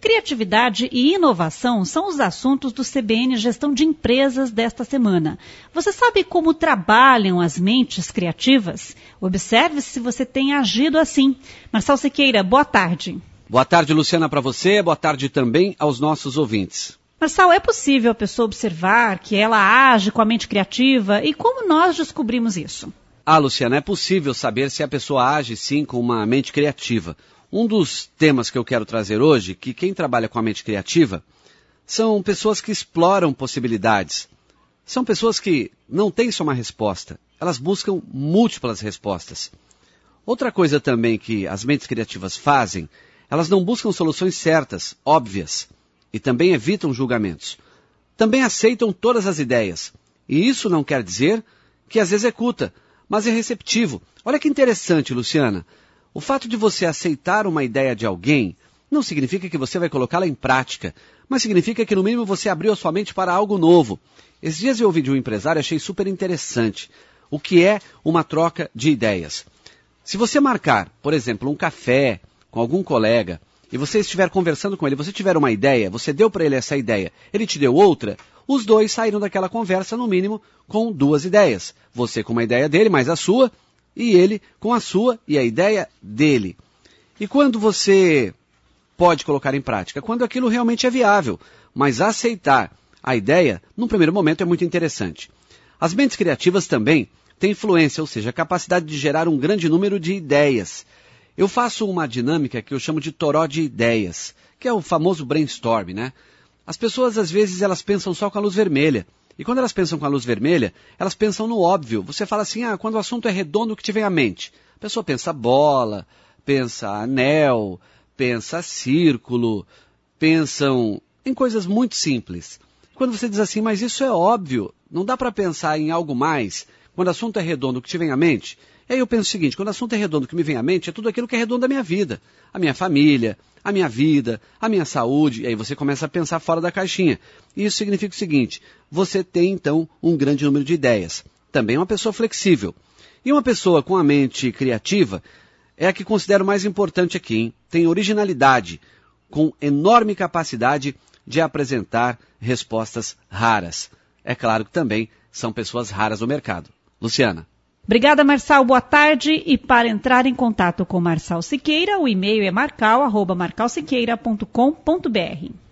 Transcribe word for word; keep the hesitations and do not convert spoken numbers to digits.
Criatividade e inovação são os assuntos do C B N Gestão de Empresas desta semana. Você sabe como trabalham as mentes criativas? Observe se você tem agido assim. Marçal Siqueira, boa tarde. Boa tarde, Luciana, para você. Boa tarde também aos nossos ouvintes. Marçal, é possível a pessoa observar que ela age com a mente criativa? E como nós descobrimos isso? Ah, Luciana, é possível saber se a pessoa age sim com uma mente criativa. Um dos temas que eu quero trazer hoje, que quem trabalha com a mente criativa, são pessoas que exploram possibilidades. São pessoas que não têm só uma resposta, elas buscam múltiplas respostas. Outra coisa também que as mentes criativas fazem, elas não buscam soluções certas, óbvias, e também evitam julgamentos. Também aceitam todas as ideias, e isso não quer dizer que as executa, mas é receptivo. Olha que interessante, Luciana. O fato de você aceitar uma ideia de alguém não significa que você vai colocá-la em prática, mas significa que no mínimo você abriu a sua mente para algo novo. Esses dias eu ouvi de um empresário e achei super interessante o que é uma troca de ideias. Se você marcar, por exemplo, um café com algum colega e você estiver conversando com ele, você tiver uma ideia, você deu para ele essa ideia, ele te deu outra, os dois saíram daquela conversa no mínimo com duas ideias. Você com uma ideia dele, mais a sua, e ele com a sua e a ideia dele. E quando você pode colocar em prática? Quando aquilo realmente é viável, mas aceitar a ideia, num primeiro momento, é muito interessante. As mentes criativas também têm influência, ou seja, a capacidade de gerar um grande número de ideias. Eu faço uma dinâmica que eu chamo de toró de ideias, que é o famoso brainstorm, né? As pessoas, às vezes, elas pensam só com a luz vermelha. E quando elas pensam com a luz vermelha, elas pensam no óbvio. Você fala assim, ah, quando o assunto é redondo, o que te vem à mente? A pessoa pensa bola, pensa anel, pensa círculo, pensam em coisas muito simples. Quando você diz assim, mas isso é óbvio, não dá para pensar em algo mais? Quando o assunto é redondo, o que te vem à mente? E aí eu penso o seguinte, quando o assunto é redondo, o que me vem à mente é tudo aquilo que é redondo da minha vida. A minha família, a minha vida, a minha saúde. E aí você começa a pensar fora da caixinha. E isso significa o seguinte, você tem então um grande número de ideias. Também é uma pessoa flexível. E uma pessoa com a mente criativa é a que considero mais importante aqui, hein? Tem originalidade, com enorme capacidade de apresentar respostas raras. É claro que também são pessoas raras no mercado. Luciana. Obrigada, Marçal. Boa tarde. E para entrar em contato com Marçal Siqueira, o e-mail é marcal arroba marcal siqueira ponto com ponto br.